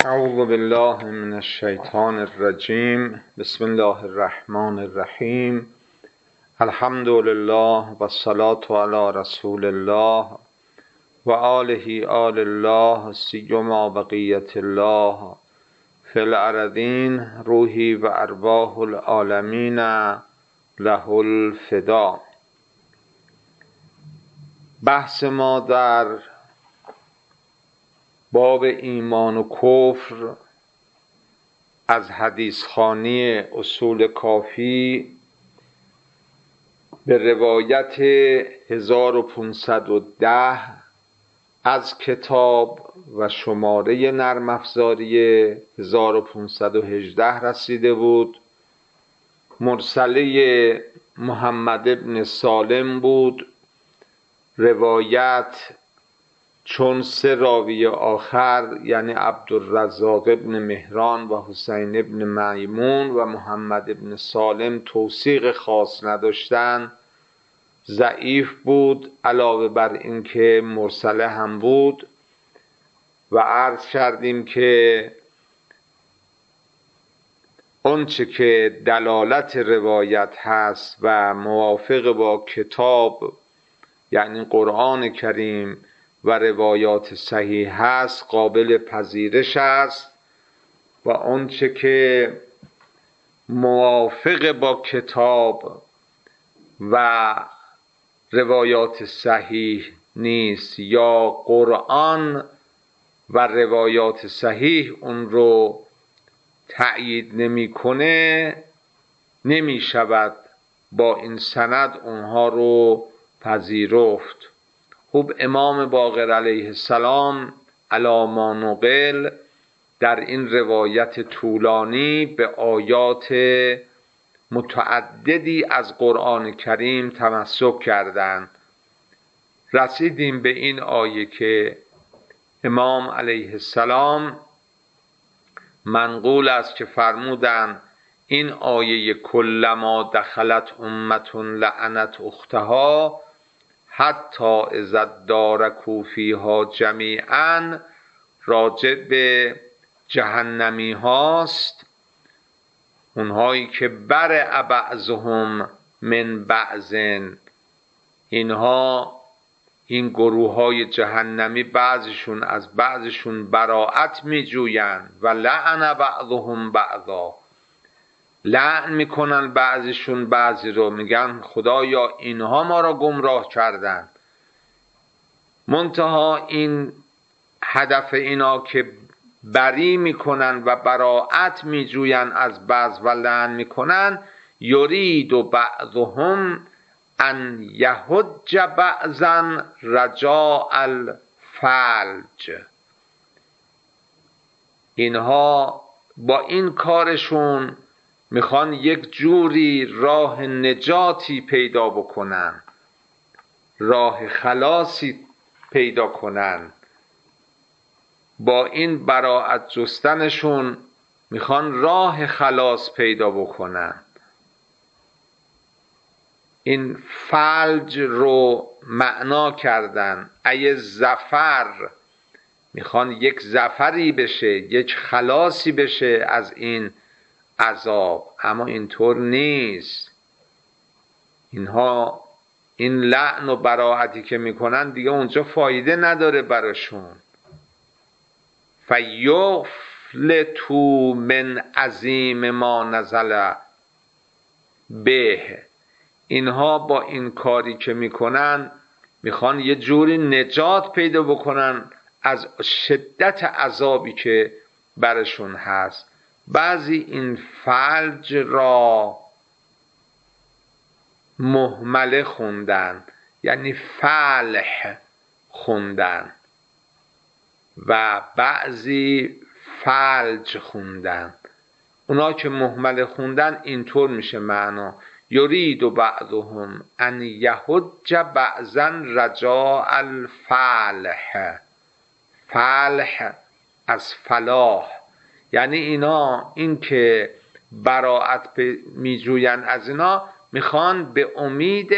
اعوذ بالله من الشیطان الرجیم. بسم الله الرحمن الرحیم. الحمد لله و الصلاة علی رسول الله و آله آل الله سیما بقیت الله فی الارضین روحی و ارواح العالمین له الفدا. بحث ما در باب ایمان و کفر از حدیث خوانی اصول کافی به روایت 1510 از کتاب و شماره نرم افزاری 1518 رسیده بود. مرسله محمد ابن سالم بود. روایت چون سه راوی آخر یعنی عبدالرزاق ابن مهران و حسین ابن میمون و محمد ابن سالم توثیق خاص نداشتن ضعیف بود، علاوه بر اینکه مرسله هم بود. و عرض کردیم که آنچه که دلالت روایت هست و موافق با کتاب یعنی قرآن کریم و روایات صحیح هست قابل پذیرش است و آنچه که موافق با کتاب و روایات صحیح نیست یا قرآن و روایات صحیح اون رو تأیید نمی‌کنه نمی شود با این سند اونها رو پذیرفت. خوب امام باقر علیه السلام علی ما نقل در این روایت طولانی به آیات متعددی از قرآن کریم تمسک کردند. رسیدیم به این آیه که امام علیه السلام منقول است که فرمودند این آیه کلما دخلت امة لعنت اختها حتی اذا ادارکوا فیها جمیعا راجع به جهنمی هاست، اونهایی که برع بعضهم من بعض، اینها این گروه های جهنمی بعضشون از بعضشون براءت می جویند و لعن بعضهم بعضا، لعن میکنن بعضشون بعضی رو، میگن خدایا اینها ما را گمراه کردن. منتها این هدف اینا که بری میکنن و براءت میجوین از بعض و لعن میکنن، یرید و بعضهم ان یحج بعضا رجاء الفلج. اینها با این کارشون میخوان یک جوری راه نجاتی پیدا بکنن، راه خلاصی پیدا کنن. با این براءت جستنشون میخوان راه خلاص پیدا بکنن. این فلج رو معنا کردن ای ظفر، میخوان یک ظفری بشه، یک خلاصی بشه از این عذاب. اما اینطور نیست. اینها این لعن و براءتی که میکنن دیگه اونجا فایده نداره براشون. فیفلتوا من عظیم ما نزل به، اینها با این کاری که میکنن میخوان یه جوری نجات پیدا بکنن از شدت عذابی که برشون هست. بعضی این فلج را مهمله خوندن، یعنی فلح خوندن، و بعضی فلج خوندن. اونا که مهمله خوندن اینطور میشه معنا یرید و بعضهم ان یحج بعضا رجاء الفلح. فلح از فلاح، یعنی اینا این که براءت میجوین از اینا میخوان به امید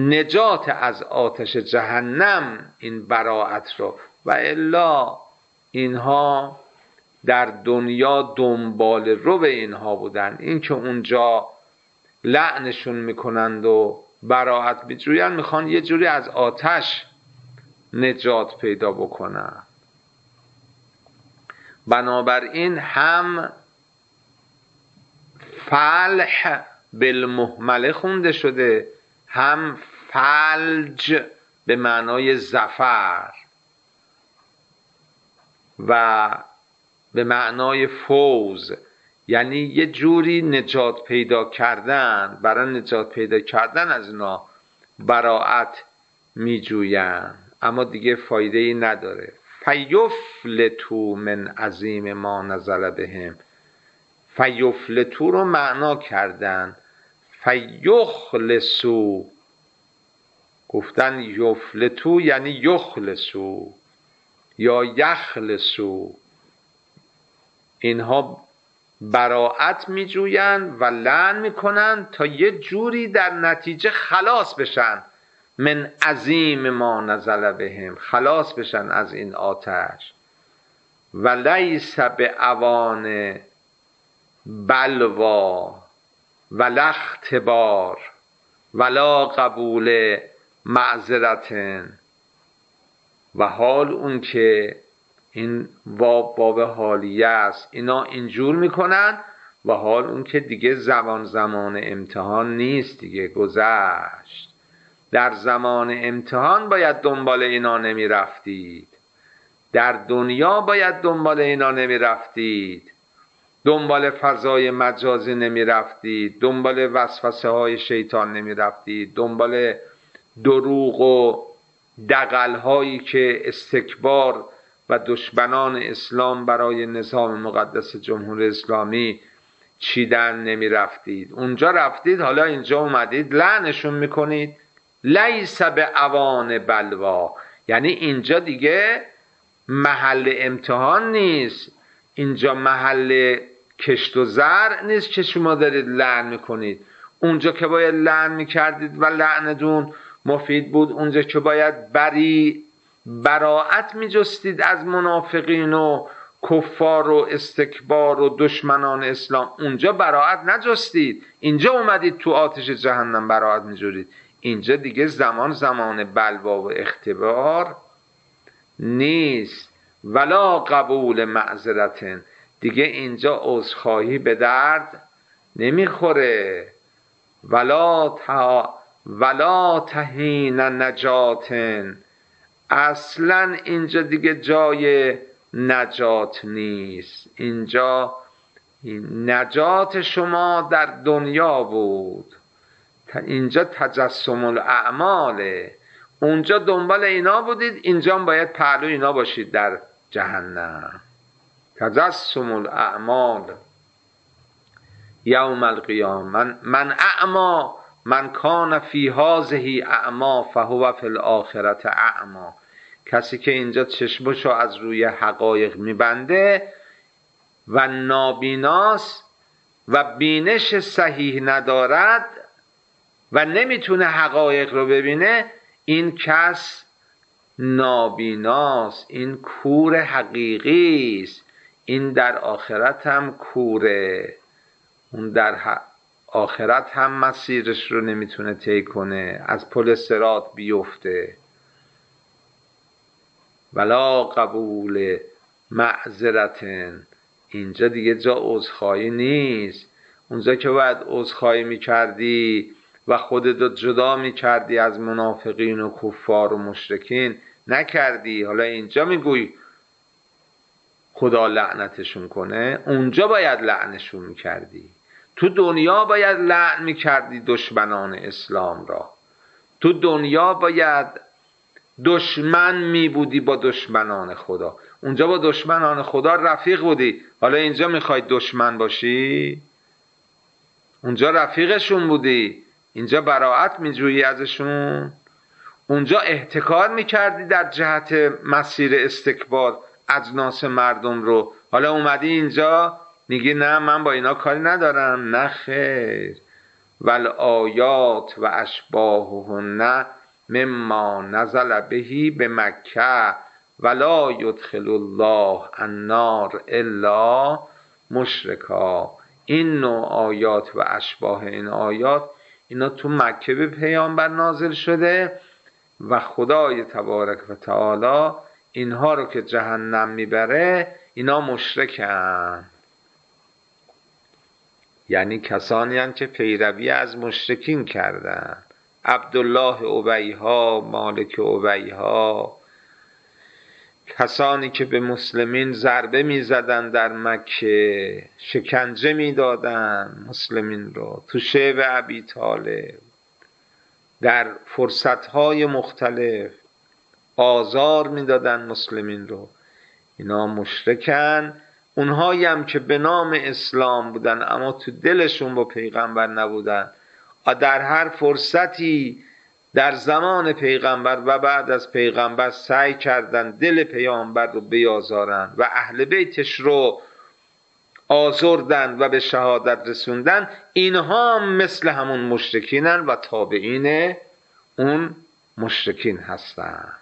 نجات از آتش جهنم این براءت رو، و الا اینها در دنیا دنبال رو به اینها بودن. این که اونجا لعنشون میکنند و براءت میجوین، میخوان یه جوری از آتش نجات پیدا بکنن. بنابراین هم فلح بالمهمله خونده شده، هم فلج به معنای ظفر و به معنای فوز، یعنی یه جوری نجات پیدا کردن. برای نجات پیدا کردن از اینا براءت میجوین، اما دیگه فایده ای نداره. فیفلتو من عظیم ما نزل بهم. فیفلتو رو معنا کردن فیخلصو، گفتن یفلتو یعنی یخلصو یا یخلصو. اینها براءت میجوین و لعن میکنن تا یه جوری در نتیجه خلاص بشن، من عظیم ما نزل بهم، خلاص بشن از این آتش. و لیس به اوان بلوا ولا اختبار ولا قبول معذرتن. و حال اون که این باب حالیه است، اینا اینجور میکنن، و حال اون که دیگه زمان امتحان نیست، دیگه گذشت. در زمان امتحان باید دنبال اینا نمی رفتید، در دنیا باید دنبال اینا نمی رفتید، دنبال فضای مجازی نمی رفتید، دنبال وسوسه های شیطان نمی رفتید، دنبال دروغ و دغل هایی که استکبار و دشمنان اسلام برای نظام مقدس جمهوری اسلامی چیدن نمی رفتید. اونجا رفتید، حالا اینجا اومدید لعنشون میکنید. لیس به اوان بلوا، یعنی اینجا دیگه محل امتحان نیست، اینجا محل کشت و زرع نیست که شما دارید لعن میکنید. اونجا که باید لعن میکردید و لعنتون مفید بود، اونجا که باید براءت میجستید از منافقین و کفار و استکبار و دشمنان اسلام، اونجا براءت نجستید. اینجا اومدید تو آتش جهنم براءت میجورید. اینجا دیگه زمان بلوا و اختبار نیست. ولا قبول معذرتن، دیگه اینجا عذرخواهی به درد نمیخوره. ولا تهین نجاتن، اصلا اینجا دیگه جای نجات نیست. اینجا نجات شما در دنیا بود، اینجا تجسم الاعماله. اونجا دنبال اینا بودید، اینجا باید پهلو اینا باشید در جهنم. تجسم الاعمال یوم القیامه. من اعما من کان فی هذه اعما فهو فی الاخرة اعما. کسی که اینجا چشمشو از روی حقایق میبنده و نابیناست و بینش صحیح ندارد و نمیتونه حقایق رو ببینه، این کس نابیناست، این کور حقیقی است. این در آخرت هم کوره، اون در آخرت هم مسیرش رو نمیتونه طی کنه، از پل صراط بیفته. ولا قبول معذرتن، اینجا دیگه جا عذرخواهی نیست. اونجا که باید عذرخواهی میکردی و خودت جدا میکردی از منافقین و کفار و مشرکین، نکردی. حالا اینجا میگوی خدا لعنتشون کنه، اونجا باید لعنشون میکردی. تو دنیا باید لعن میکردی دشمنان اسلام را، تو دنیا باید دشمن میبودی با دشمنان خدا، اونجا با دشمنان خدا رفیق بودی. حالا اینجا میخوای دشمن باشی؟ اونجا رفیقشون بودی، اینجا براءت میجویی ازشون. اونجا احتکار میکردی در جهت مسیر استکبار اجناس مردم رو، حالا اومدی اینجا میگی نه من با اینا کاری ندارم. نه خیر. والآیات و اشباههن مما نزل بهی به مکه ولا یدخل الله النار الا مشرکا. این نوع آیات و اشباه این آیات اینا تو مکه به پیامبر نازل شده و خدای تبارک و تعالی اینها رو که جهنم میبره اینا مشرکن، یعنی کسانی هستند که پیروی از مشرکین کردن. عبدالله ابیها، مالک ابیها، کسانی که به مسلمین ضربه میزدن در مکه، شکنجه میدادن مسلمین رو، تو شیب ابی طالب در فرصتهای مختلف آزار میدادن مسلمین رو، اینا مشرکن. اونهایی هم که به نام اسلام بودن اما تو دلشون با پیغمبر نبودن، در هر فرصتی در زمان پیغمبر و بعد از پیغمبر سعی کردن دل پیغمبر رو بیازارن و اهل بیتش رو آزردن و به شهادت رسوندن، اینها هم مثل همون مشرکینن و تابعین اون مشرکین هستن.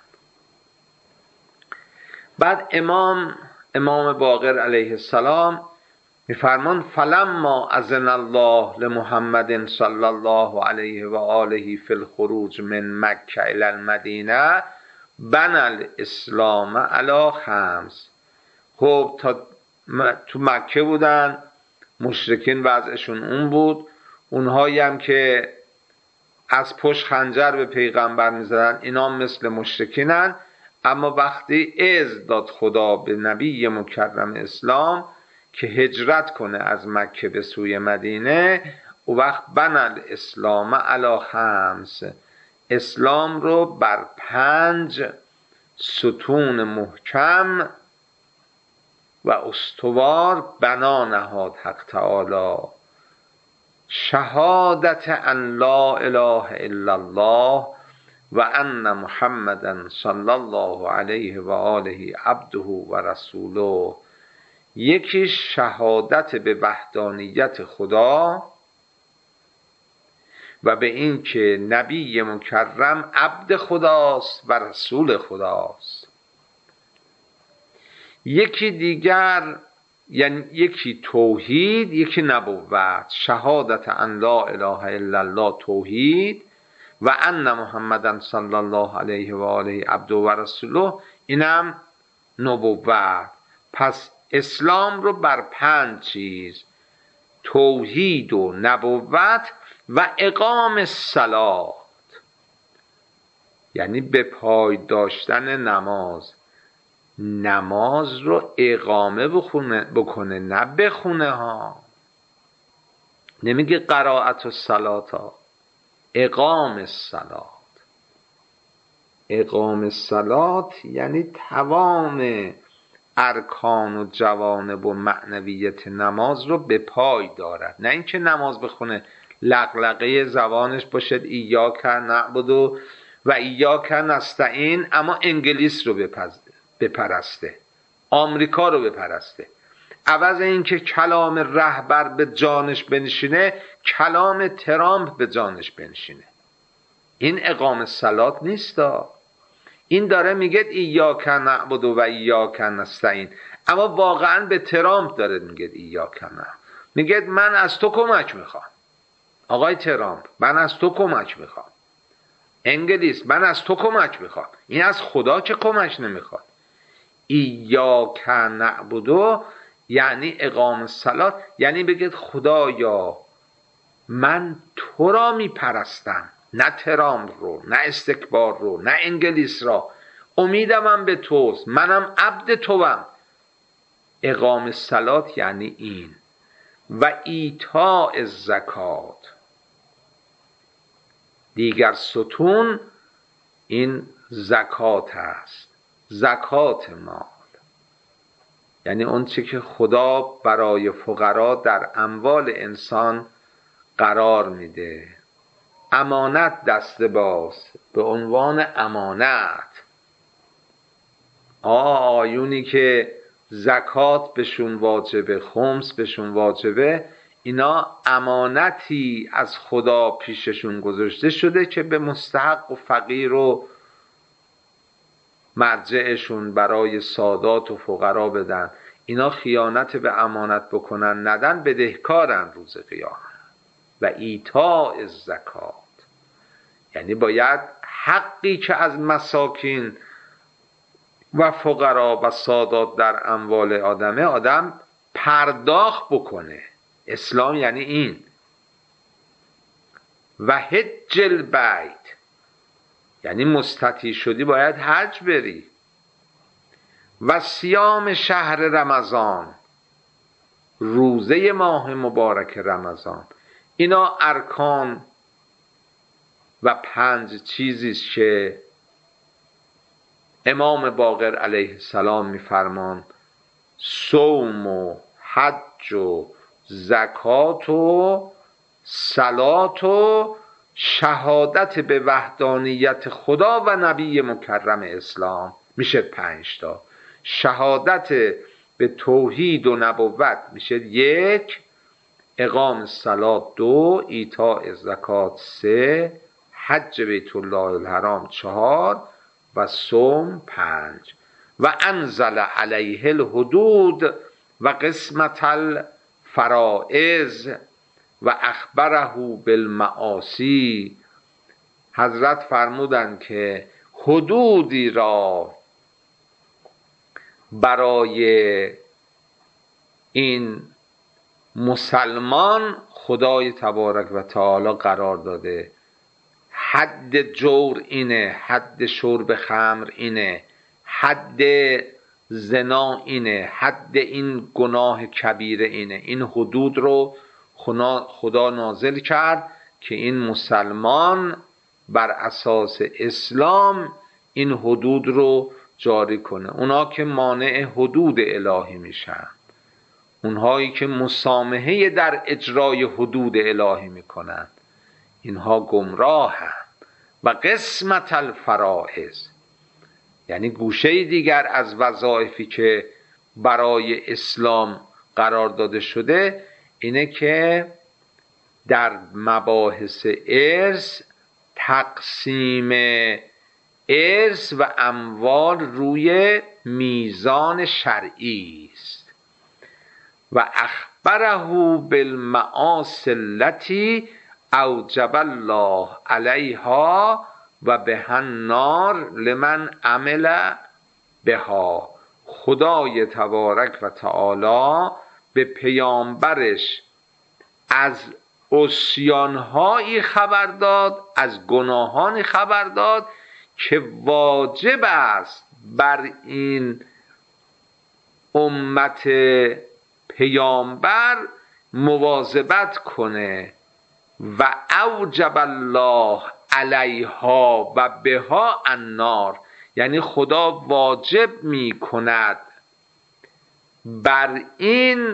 بعد امام باقر علیه السلام میفرمان فلما اذن الله لمحمد صلی الله علیه و آله فی الخروج من مکه الی المدینه بنى الاسلام علی خمس. خب تا تو مکه بودن، مشرکین وضعشون اون بود، اونهایی هم که از پشت خنجر به پیغمبر میزدن اینا مثل مشرکینن. اما وقتی اذن داد خدا به نبی مکرم اسلام که هجرت کنه از مکه به سوی مدینه، او وقت بنى الاسلام علی خمس، اسلام رو بر 5 ستون محکم و استوار بنا نهاد حق تعالی. شهادت ان لا اله الا الله و ان محمدا صلی الله علیه و آله عبده و رسوله. یکی شهادت به وحدانیت خدا و به این که نبی مکرم عبد خداست و رسول خداست. یکی دیگر، یعنی یکی توحید، یکی نبوت. شهادت ان لا اله الا الله توحید و ان محمدن صلی الله علیه و آله عبده و رسوله اینم نبوت. پس اسلام رو بر 5 چیز، توحید و نبوت و اقام الصلاة، یعنی به پای داشتن نماز. نماز رو اقامه بکنه نه بخونه ها، نمیگه قرائت الصلاة ها، اقام الصلاة. اقام الصلاة یعنی تمام ارکان و جوانب و معنویت نماز رو به پای دارد، نه اینکه نماز بخونه لقلقه زبانش باشد ایاک نعبد و ایاک نستعین، اما انگلیس رو بپرسته، آمریکا رو بپرسته. عوض اینکه کلام رهبر به جانش بنشینه، کلام ترامپ به جانش بنشینه. این اقام الصلاة نیستا. این داره میگه ایاک نعبد و ایاک نستعین، اما واقعا به ترامپ داره میگه ایاک نعبد، میگه من از تو کمک میخوام. آقای ترامپ من از تو کمک میخوام، انگلیس من از تو کمک میخوام. این از خدا که کمک نمیخواد. ایاک نعبد یعنی اقام الصلاة، یعنی بگید خدایا من تو را میپرستم، نه ترامپ رو، نه استکبار رو، نه انگلیس را. امیدم هم به توست، منم عبد توام. اقام الصلاة یعنی این. و ایتاء الزکات، دیگر ستون این زکات است، زکات مال، یعنی اون چی که خدا برای فقرا در اموال انسان قرار میده. امانت دست باز به عنوان امانت. آیونی که زکات بهشون واجبه، خمس بهشون واجبه، اینا امانتی از خدا پیششون گذاشته شده که به مستحق و فقیر و مرجعشون برای سادات و فقرا بدن، اینا خیانت به امانت بکنن ندن بدهکارن روز قیامت. و ایتاء الزکات، یعنی باید حقی که از مساکین و فقرا و سادات در اموال آدم پرداخت بکنه. اسلام یعنی این. و حج البیت، یعنی مستطیع شدی باید حج بری. و صیام شهر رمضان، روزه ماه مبارک رمضان. اینا ارکان و 5 چیزیست که امام باقر علیه السلام میفرمان صوم و حج و زکات و صلات و شهادت به وحدانیت خدا و نبی مکرم اسلام، میشه 5 تا. شهادت به توحید و نبوت میشه 1، اقام الصلاة 2، ایتاء زکات 3، حج بیت الله الحرام 4 و صوم 5. و انزل علیه الحدود و قسمت الفرائض و اخبره بالمعاصی. حضرت فرمودند که حدودی را برای این مسلمان خدای تبارک و تعالی قرار داده. حد جور اینه، حد شرب خمر اینه، حد زنا اینه، حد این گناه کبیره اینه. این حدود رو خدا نازل کرد که این مسلمان بر اساس اسلام این حدود رو جاری کنه. اونا که مانع حدود الهی میشن، اونهایی که مسامحه در اجرای حدود الهی میکنن، اینها گمراهند. و قسمت الفرائض، یعنی گوشه دیگر از وظایفی که برای اسلام قرار داده شده اینه که در مباحث ارث تقسیم ارث و اموال روی میزان شرعی است. و اخبره بالمعاصی التي اوجب الله علیها و بها النار لمن عمل بها. خدای تبارک و تعالی به پیامبرش از عصیان‌هایی خبر داد، از گناهانی خبر داد که واجب است بر این امت پیامبر مواظبت کنه. و اوجب الله علیها و بها النار، یعنی خدا واجب می کند بر این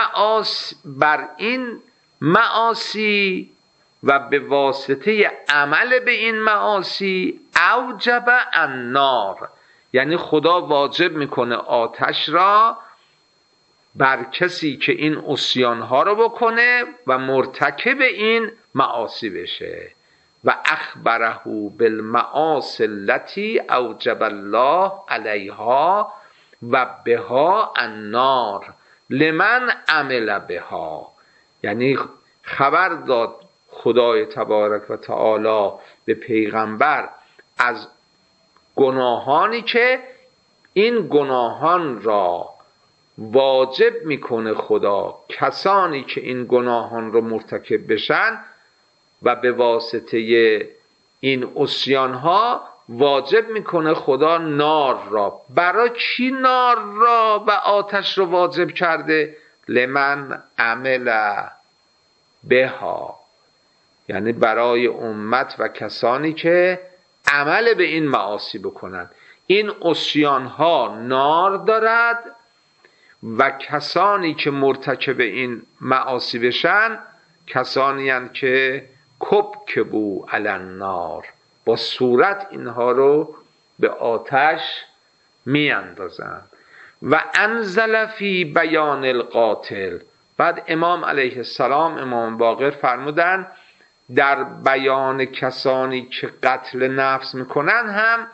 معاصی و به واسطه عمل به این معاصی اوجب النار، یعنی خدا واجب میکنه آتش را بر کسی که این عصیان‌ها رو بکنه و مرتکب این معاصی بشه. و اخبره بالمعاصی التي اوجب الله علیها و بها النار لمن عمل بها، یعنی خبر داد خدای تبارک و تعالی به پیغمبر از گناهانی که این گناهان را واجب میکنه خدا کسانی که این گناهان رو مرتکب بشن و به واسطه این عصیان‌ها واجب میکنه خدا نار را. برای کی نار را و آتش رو واجب کرده؟ لمن عمل بها، یعنی برای امت و کسانی که عمل به این معاصی بکنن. این عصیان‌ها نار دارد و کسانی که مرتکب این معاصی بشن کسانی هستند که کبکبوا علی النار، با صورت اینها رو به آتش می اندازن. و انزل فی بیان القاتل، بعد امام علیه السلام، امام باقر فرمودن در بیان کسانی که قتل نفس میکنن هم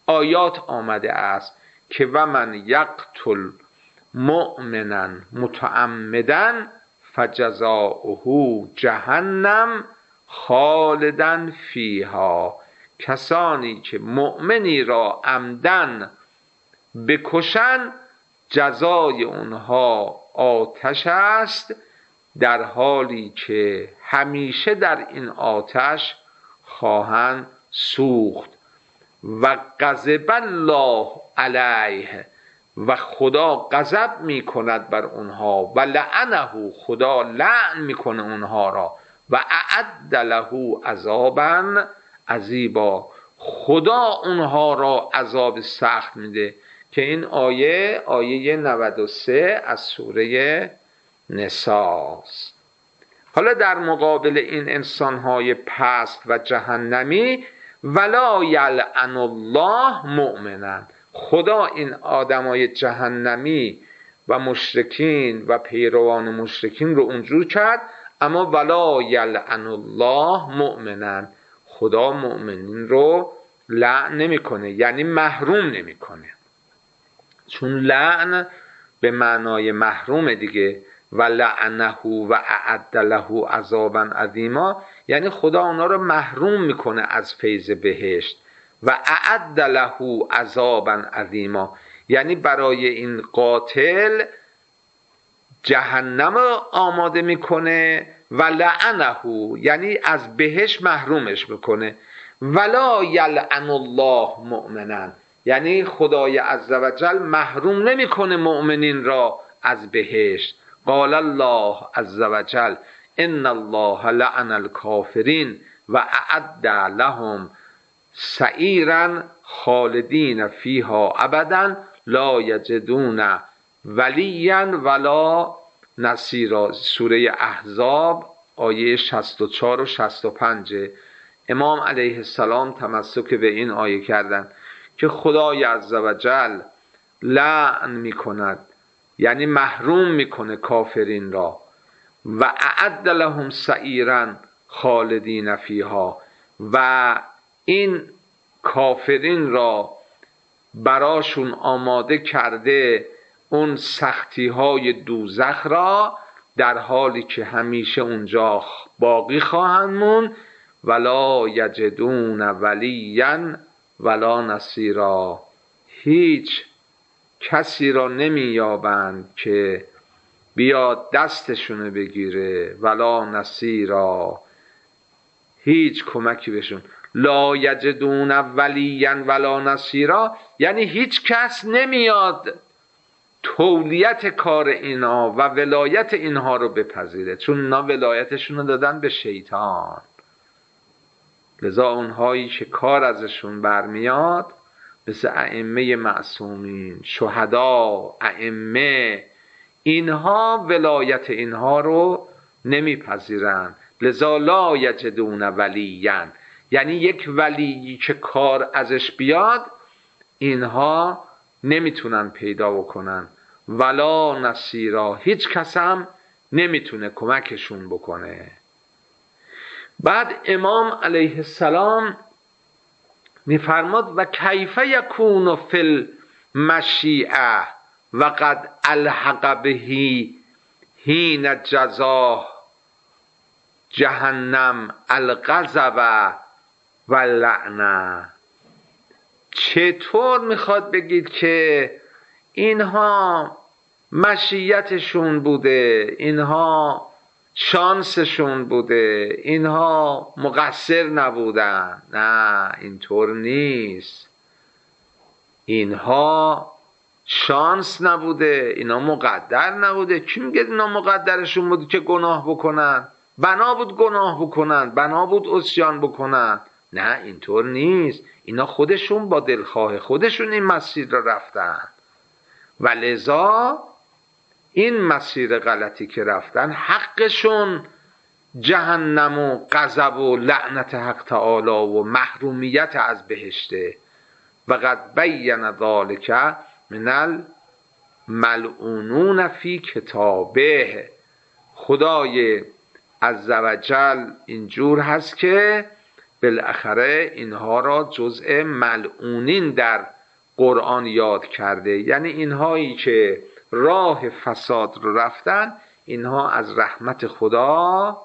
آیات آمده است که و من یقتل مؤمنا متعمدا فجزاؤه جهنم خالدا فیها. کسانی که مؤمنی را عمدن بکشن جزای اونها آتش است، در حالی که همیشه در این آتش خواهند سوخت. و غضب الله علیه، و خدا غضب می کند بر اونها، و لعنه، خدا لعن می کنه اونها را، و اعد له عذابا عظیما، خدا اونها را عذاب سخت میده. که این آیه 93 از سوره نساء است. حالا در مقابل این انسانهای پست و جهنمی، ولا یلعن الله مؤمنا، خدا این آدمای جهنمی و مشرکین و پیروان مشرکین رو اونجور کرد، اما ولا یلعن الله مؤمنا، خدا مؤمنین رو لعن نمیکنه، یعنی محروم نمیکنه. چون لعن به معنای محروم دیگه، و لعنه و اعد له عذابا عظیما، یعنی خدا اونا رو محروم میکنه از فیض بهشت. و اعد له عذابا عظیما، یعنی برای این قاتل جهنم آماده میکنه. و لعنه، یعنی از بهشت محرومش میکنه. ولا یلعن الله مؤمنا، یعنی خدای عزوجل محروم نمیکنه مؤمنین را از بهشت. قال الله عزوجل ان الله لعن الکافرین و اعد لهم سعیرا خالدین فیها ابدا لا یجدون ولیا ولا نصیرا. سوره احزاب آیه 64 و 65. امام علیه السلام تمسک به این آیه کردند که خدای عزوجل لعن میکند، یعنی محروم میکنه کافرین را. و اعد لهم سعیرا خالدین فیها، و این کافرین را براشون آماده کرده اون سختی های دوزخ را، در حالی که همیشه اونجا باقی خواهند موند. ولا یجدون ولیا ولا نصیرا، هیچ کسی را نمییابند که بیاد دستشونه بگیره، ولا نصیرا، هیچ کمکی بهشون. لا یجدون ولیا ولا نصیرا، یعنی هیچ کس نمیاد تولیت کار اینا و ولایت اینها رو بپذیره، چون اینا ولایتشون رو دادن به شیطان. لذا اونهایی که کار ازشون برمیاد مثل ائمه معصومین، شهدا، ائمه، اینها ولایت اینها رو نمیپذیرن. لذا لا یجدون ولیا، یعنی یک ولی که کار ازش بیاد اینها نمیتونن پیدا بکنن. ولا نصیرا، هیچ کس هم نمیتونه کمکشون بکنه. بعد امام علیه السلام میفرماد و کیف یکون فی المشیعه و قد الحق بهی حین جزاه جهنم الغضب و لعنه. چطور میخواد بگید که اینها مشیتشون بوده، اینها شانسشون بوده، اینها مقصر نبودن؟ نه، اینطور نیست. اینها شانس نبوده، اینا مقدر نبوده. کی میگه اینا مقدرشون بوده که گناه بکنن؟ بنا بود گناه بکنن، بنا بود عصیان بکنن. نه، اینطور نیست. اینا خودشون با دلخواه خودشون این مسیر را رفتن و لذا این مسیر غلطی که رفتن حقشون جهنم و غضب و لعنت حق تعالی و محرومیت از بهشته. و قد بین ذالک من الملعونون فی کتابه. خدای عزوجل اینجور هست که بالاخره اینها را جزء ملعونین در قرآن یاد کرده. یعنی اینهایی که راه فساد رو رفتن، اینها از رحمت خدا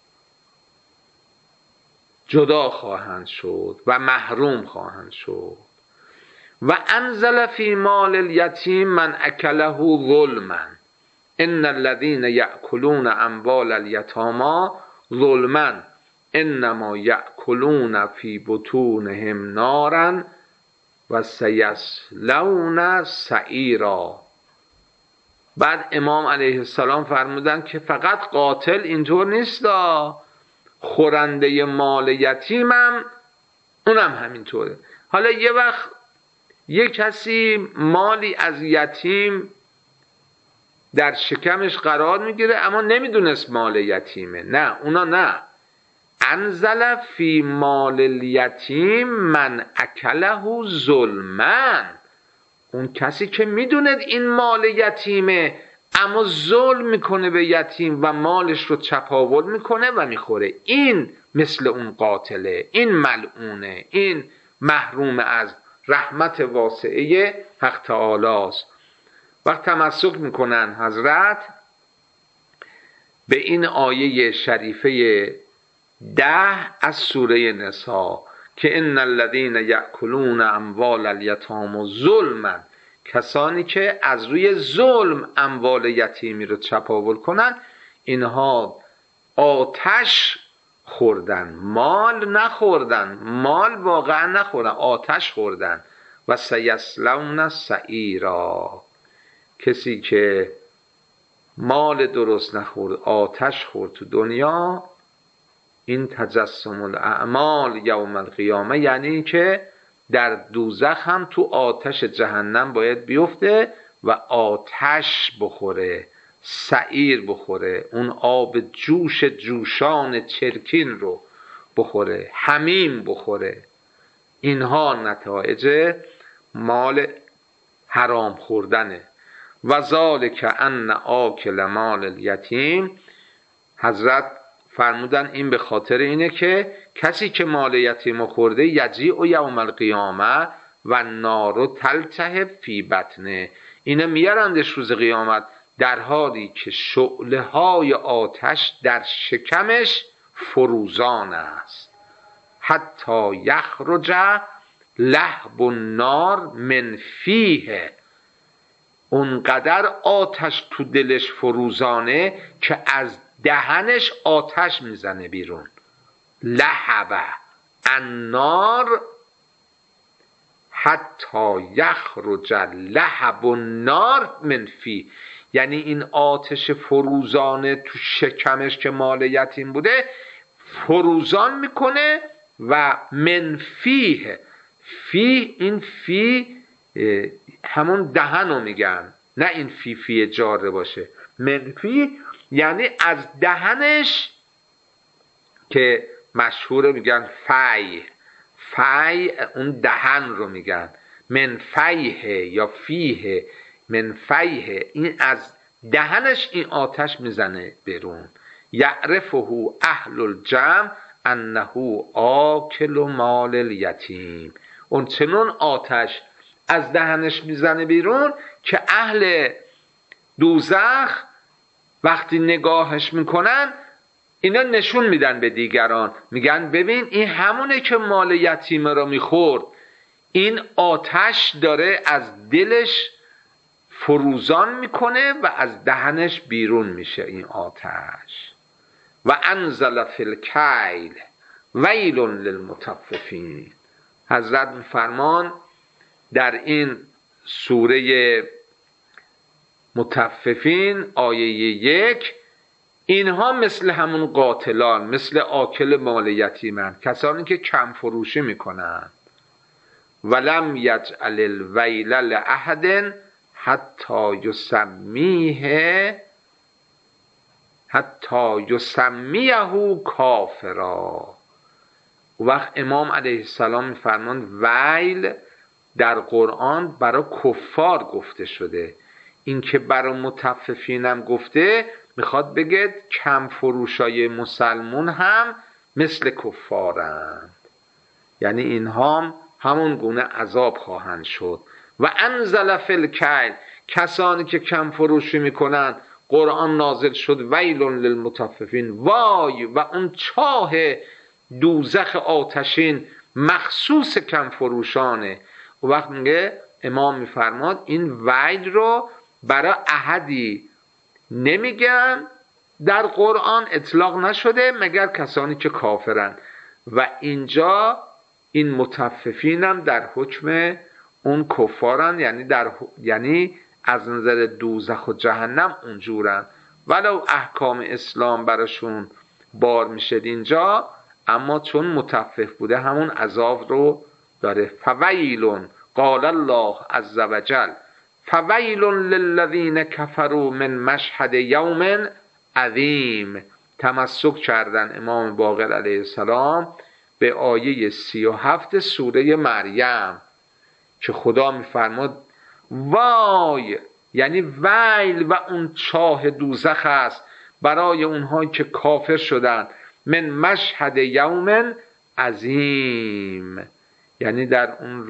جدا خواهند شد و محروم خواهند شد. و انزل فی مال الیتیم من اکله ظلما ان الذین یأکلون اموال الیتامی ظلما انما یأکلون فی بطونهم نارا و سیصلون سعیرا. بعد امام علیه السلام فرمودن که فقط قاتل اینطور نیست، خورنده مال یتیمم اونم همینطوره. حالا یه وقت یه کسی مالی از یتیم در شکمش قرار میگیره اما نمیدونست مال یتیمه، نه اونا نه. انزل فی مال الیتیم من اکله ظلما، اون کسی که میدونه این مال یتیمه اما ظلم میکنه به یتیم و مالش رو چپاول میکنه و میخوره، این مثل اون قاتله، این ملعونه، این محروم از رحمت واسعه حق تعالی است. وقت تمسک میکنن حضرت به این آیه شریفه 10 از سوره نساء که ان الذین یأکلون اموال الیتام ظلما، کسانی که از روی ظلم اموال یتیمی رو چپاول کنن، اینها آتش خوردن، مال نخوردن، مال واقعا نخوردن، آتش خوردن. و سیصلون سعیرا، کسی که مال درست نخورد آتش خورد تو دنیا، این تجسم الاعمال یوم القیامه، یعنی که در دوزخ هم تو آتش جهنم باید بیفته و آتش بخوره، سعیر بخوره، اون آب جوش جوشان چرکین رو بخوره، حمیم بخوره. اینها نتایج مال حرام خوردنه. و ذالک ان آکل مال الیتیم، حضرت فرمودن این به خاطر اینه که کسی که مال یتیم خورده یجیء یوم القیامه و نار تلتهب فی بطنه، اینه میارندش روز قیامت در حالی که شعله های آتش در شکمش فروزان است، حتی یخرج لهب النار من فیه، اونقدر آتش تو دلش فروزانه که از دهنش آتش میزنه بیرون. لهب النار حتی یخرج لهب النار من فی، یعنی این آتش فروزانه تو شکمش که مال یتیم بوده فروزان میکنه و من فیه، فی این فی همون دهن رو میگن، نه این فی جاره باشه، منفی یعنی از دهنش که مشهوره میگن فی اون دهن رو میگن، من فیه یا فیه من فیه، این از دهنش این آتش میزنه بیرون. یعرفه اهل الجمع انه آکل مال الیتیم، اون چنون آتش از دهنش میزنه بیرون که اهل دوزخ وقتی نگاهش میکنن اینا نشون میدن به دیگران، میگن ببین این همونه که مال یتیمه رو میخورد، این آتش داره از دلش فروزان میکنه و از دهنش بیرون میشه این آتش. و انزل فی الکیل ویل للمطففین، حضرت فرمان در این سوره مطففین آیه 1، اینها مثل همون قاتلان، مثل آکل مال یتیمن، کسانی که کم فروشی میکنن. ولم یجعل الویل لأحد حتی یسمیه کافرا. وقت امام علیه السلام میفرمان ویل در قرآن برای کفار گفته شده، این که برای مطففینم گفته میخواد بگه کم فروشای مسلمون هم مثل کفارند. یعنی اینها همون گونه عذاب خواهند شد. و انزل فی الکیل، کسانی که کم فروشی میکنند قرآن نازل شد ویل للمطففین، وای و اون چاه دوزخ آتشین مخصوص کم فروشانه. و وقت میگه امام میفرماد این ویل رو برای احدی نمیگن در قرآن اطلاق نشده مگر کسانی که کافرن. و اینجا این مطففین هم در حکم اون کفارن، یعنی از نظر دوزخ و جهنم اونجورن، ولو احکام اسلام براشون بار میشد اینجا، اما چون مطفف بوده همون عذاب رو داره. فویلون، قال الله عز وجل فویل للذین کفروا من مشهد یوم عظیم. تمسک کردن امام باقر علیه السلام به آیه 37 سوره مریم که خدا میفرماد وای، یعنی ویل و اون چاه دوزخ است برای اونهایی که کافر شدند، من مشهد یوم عظیم، یعنی در اون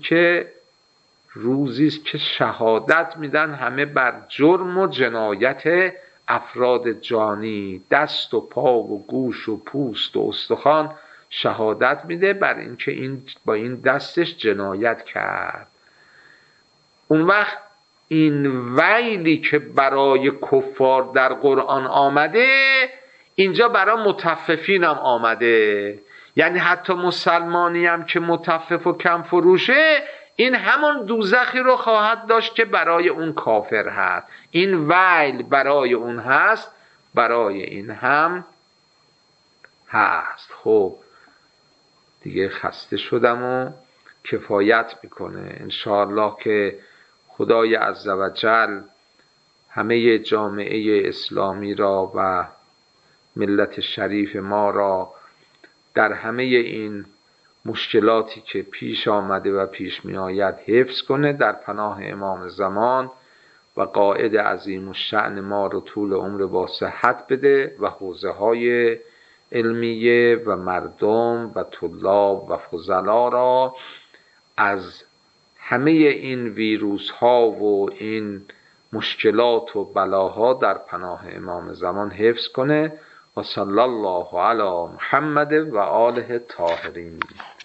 روزی است که شهادت میدن همه بر جرم و جنایت افراد جانی، دست و پا و گوش و پوست و استخوان شهادت میده بر اینکه این با این دستش جنایت کرد. اون وقت این ویلی که برای کفار در قرآن آمده اینجا برای مطففین هم آمده، یعنی حتی مسلمانی هم که مطفف و کم فروشه این همون دوزخی رو خواهد داشت که برای اون کافر هست. این ویل برای اون هست، برای این هم هست. خب دیگه خسته شدم و کفایت میکنه. انشاءالله که خدای عزوجل همه جامعه اسلامی را و ملت شریف ما را در همه این مشکلاتی که پیش آمده و پیش می آید حفظ کنه، در پناه امام زمان و قائد عظیم الشأن ما رو طول عمر با صحت بده و حوزه های علمیه و مردم و طلاب و فضلا را از همه این ویروس ها و این مشکلات و بلاها در پناه امام زمان حفظ کنه. و صلی الله علی محمد و آله الطاهرین.